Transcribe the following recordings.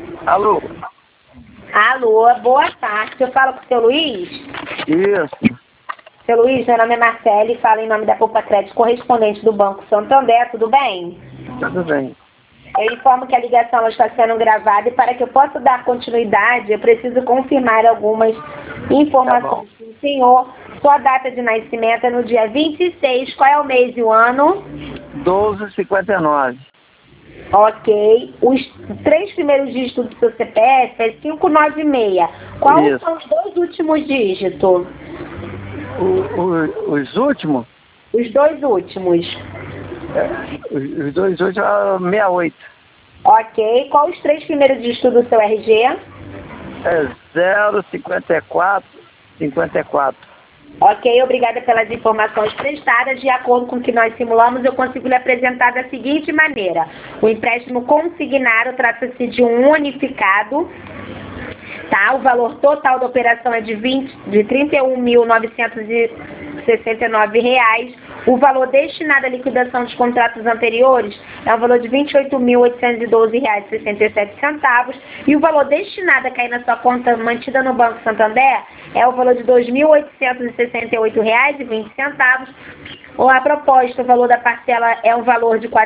Alô? Alô, boa tarde. Eu falo com o seu Luiz? Isso. Seu Luiz, meu nome é Marcele e falo em nome da Poupa Crédito, correspondente do Banco Santander, tudo bem? Tudo bem. Eu informo que a ligação ela está sendo gravada e para que eu possa dar continuidade, eu preciso confirmar algumas informações do senhor. Sua data de nascimento é no dia 26, qual é o mês e o ano? 12,59. Ok. Os 3 primeiros dígitos do seu CPF é 596. Quais Isso. são os 2 últimos dígitos? Os últimos? Os 2 últimos. Os dois últimos é 68. Ok. Quais os 3 primeiros dígitos do seu RG? É 054. Ok, obrigada pelas informações prestadas. De acordo com o que nós simulamos, eu consigo lhe apresentar da seguinte maneira. O empréstimo consignado trata-se de um unificado, tá? O valor total da operação é de R$ 31.969. O valor destinado à liquidação dos contratos anteriores é o valor de R$ 28.812,67. E o valor destinado a cair na sua conta mantida no Banco Santander é o valor de R$ 2.868,20. Ou a proposta, o valor da parcela é um valor de R$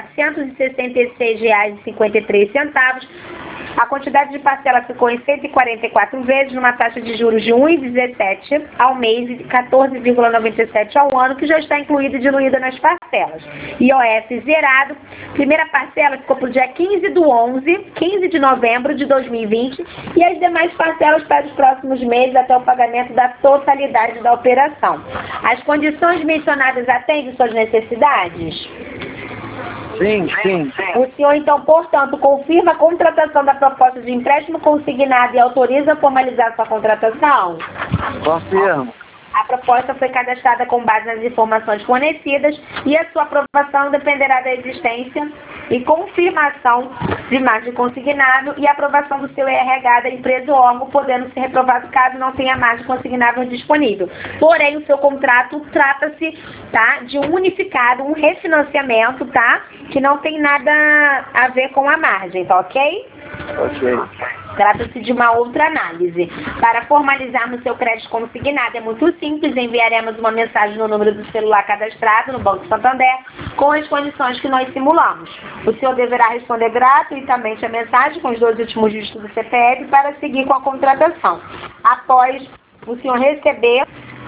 466,53. A quantidade de parcela ficou em 144 vezes, numa taxa de juros de 1,17 ao mês e 14,97 ao ano, que já está incluída e diluída nas parcelas. IOF zerado. Primeira parcela ficou para o dia 15 de novembro de 2020 e as demais parcelas para os próximos meses até o pagamento da totalidade da operação. As condições mencionadas atendem suas necessidades? Sim, sim. O senhor, então, portanto, confirma a contratação da proposta de empréstimo consignado e autoriza a formalizar sua contratação? Confirmo. A proposta foi cadastrada com base nas informações fornecidas e a sua aprovação dependerá da existência e confirmação de margem consignado e aprovação do seu RH da empresa ou órgão, podendo ser reprovado caso não tenha margem consignável disponível. Porém, o seu contrato trata-se, tá, de um unificado, um refinanciamento, tá, que não tem nada a ver com a margem, tá ok? Ok. Trata-se de uma outra análise. Para formalizarmos seu crédito consignado é muito simples, enviaremos uma mensagem no número do celular cadastrado no Banco Santander com as condições que nós simulamos. O senhor deverá responder gratuitamente a mensagem com os 2 últimos dígitos do CPF para seguir com a contratação. Após o senhor receber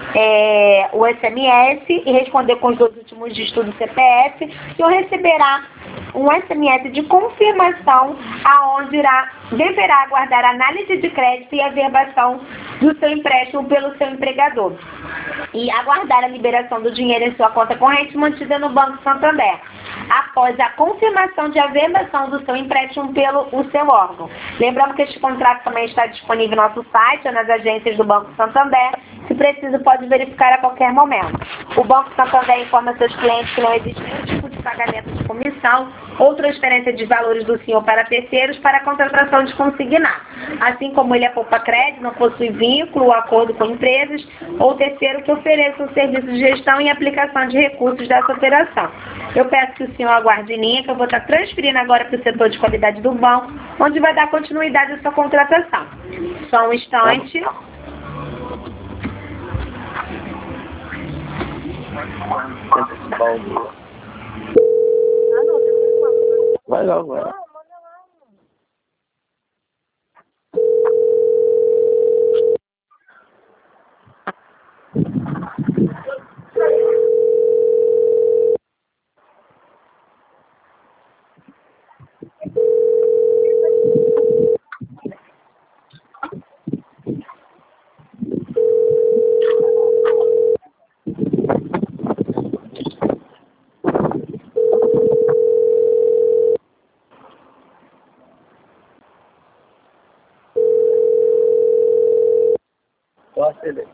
o SMS e responder com os 2 últimos dígitos do CPF, o senhor receberá um SMS de confirmação aonde deverá aguardar a análise de crédito e a verbação do seu empréstimo pelo seu empregador e aguardar a liberação do dinheiro em sua conta corrente mantida no Banco Santander, após a confirmação de averbação do seu empréstimo pelo seu órgão. Lembrando que este contrato também está disponível no nosso site ou nas agências do Banco Santander. Se preciso, pode verificar a qualquer momento. O Banco Santander informa seus clientes que não existe nenhum tipo de pagamento de comissão ou transferência de valores do senhor para terceiros para a contratação de consignar. Assim como ele é Poupa Crédito, não possui vínculo ou acordo com empresas ou terceiro que ofereçam serviço de gestão e aplicação de recursos dessa operação. Eu peço que o senhor aguarde em linha, que eu vou estar transferindo agora para o setor de qualidade do banco, onde vai dar continuidade à sua contratação. Só um instante. Vai logo, vai. Posso ele.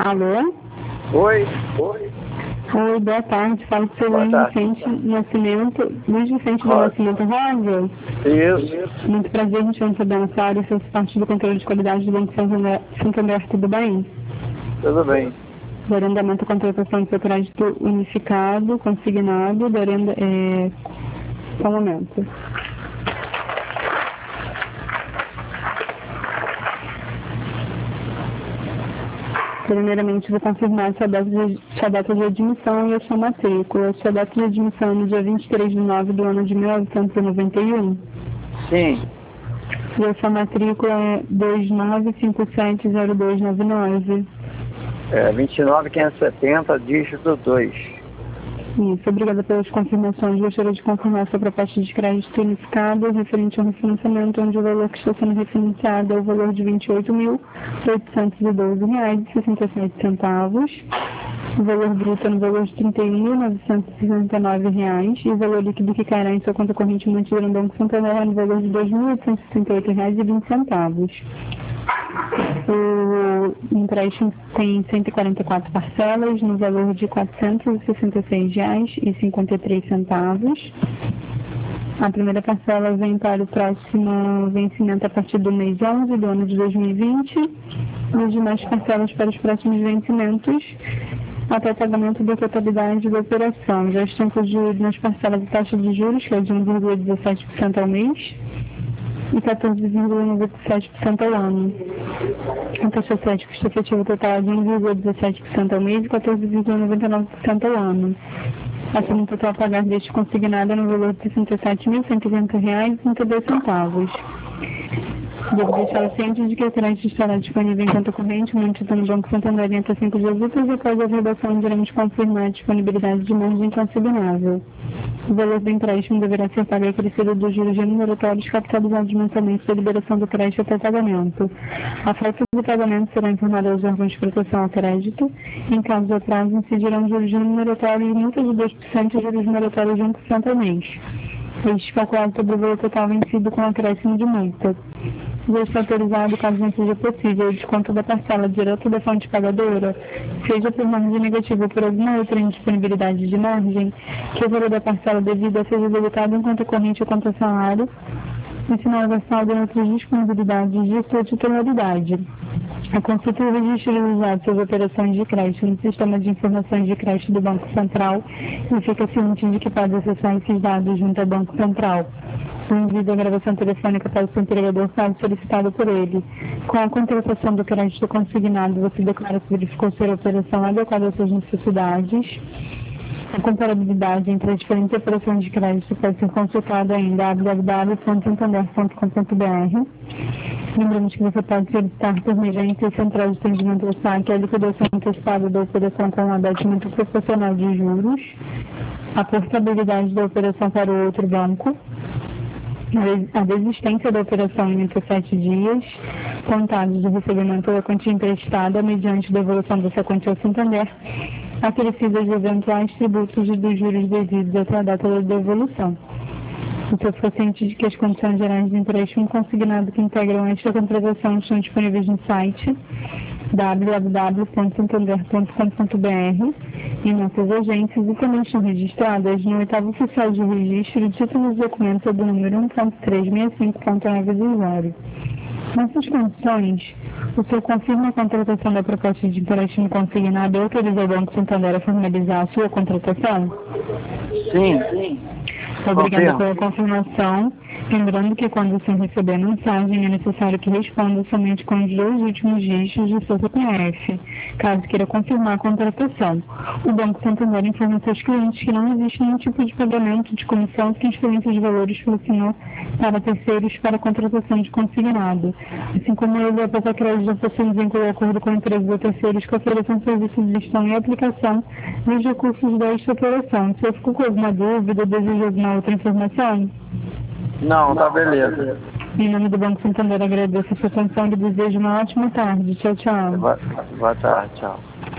Alô? Oi. Oi, boa tarde. Falo com o seu Boa Luiz tarde. Vicente do Rosa. Nascimento Rosa. Isso. Muito prazer, a gente vai saber nessa área e faço parte do controle de qualidade do Banco Santander, tudo bem? Tudo bem. Do arrendamento e contratação do seu crédito unificado, consignado, do só um momento. Primeiramente, vou confirmar sua data de admissão e a sua matrícula. Sua data de admissão é no dia 23 de 9 do ano de 1991. Sim. E a sua matrícula é 29570299. 29.570, dígito 2. Isso, obrigada pelas confirmações. Gostaria de confirmar sua proposta de crédito unificado referente ao refinanciamento, onde o valor que está sendo refinanciado é o valor de R$ 28.812,67. O valor bruto é no valor de R$ 31.969 e o valor líquido que cairá em sua conta corrente mantida no Banco Santander é no valor de R$ 2.868,20. O empréstimo tem 144 parcelas no valor de R$ 466,53. A primeira parcela vem para o próximo vencimento a partir do mês 11 do ano de 2020 e as demais parcelas para os próximos vencimentos até o pagamento da totalidade da operação. Já estão incluídas nas parcelas de taxa de juros, que é de 1,17% ao mês, e 14,97% ao ano. A taxa de custo efetivo total é de 1,17% ao mês e 14,99% ao ano. A soma total a pagar deste consignado é no valor de R$ 67.130,32. Devo deixar ciente de que o crédito estará disponível em conta corrente mantida no Banco Santander em até 5 dias úteis após a redação iremos confirmar a disponibilidade de margem consignável. O valor do empréstimo deverá ser pago acrescido dos juros remuneratórios capitalizados mensalmente da liberação do crédito até o pagamento. A falta de pagamento será informada aos órgãos de proteção ao crédito. Em caso de atraso, incidirão juros remuneratórios e multa de 2% e juros remuneratórios de 1% ao mês. Este calculado sobre o valor total vencido com acréscimo de multa. Já está autorizado, caso não seja possível, o desconto da parcela direto da fonte pagadora, seja por margem negativa ou por alguma outra indisponibilidade de margem, que o valor da parcela devida seja debitado em conta corrente ou conta salário, e se não houver saldo em outras disponibilidades de sua titularidade. A consulta e o registro realizado sobre operações de crédito no Sistema de Informações de Crédito do Banco Central e fica ciente de que pode acessar esses dados junto ao Banco Central. O envio da gravação telefônica para o seu entregador caso solicitado por ele. Com a contratação do crédito consignado, você declara que verificou ser a operação adequada às suas necessidades. A comparabilidade entre as diferentes operações de crédito pode ser consultada em www.santander.com.br. Lembramos que você pode solicitar por meio da agência central de atendimento do SAC a liquidação antecipada da operação com abatimento proporcional de juros, a portabilidade da operação para o outro banco, a desistência da operação em entre 7 dias, contados de recebimento da quantia emprestada mediante devolução dessa quantia ao Santander, acrescidas de eventuais tributos e dos juros devidos até a data da devolução. Você fica ciente de que as condições gerais de empréstimo consignado que integram esta contratação estão disponíveis no site www.santander.com.br em nossas agências e também estão registradas no oitavo oficial de registro de títulos e documentos do número 1.365.920. Nessas condições, o senhor confirma a contratação da proposta de empréstimo consignado e autoriza o Banco Santander a formalizar a sua contratação? Sim. Obrigada pela confirmação. Lembrando que quando você receber a mensagem, é necessário que responda somente com os 2 últimos dígitos do seu CPF, caso queira confirmar a contratação. O Banco Santander informa seus clientes que não existe nenhum tipo de pagamento de comissão ou transferência de valores pelo senhor para terceiros para a contratação de consignado. Assim como ele após a crédito já possuem vínculo de acordo com empresas ou terceiros que ofereçam serviços de gestão e aplicação dos recursos desta operação. Se eu ficou com alguma dúvida ou deseja alguma outra informação? Não, tá beleza. Em nome do Banco Santander, agradeço a sua atenção e desejo uma ótima tarde. Tchau, tchau. Boa tarde, tchau.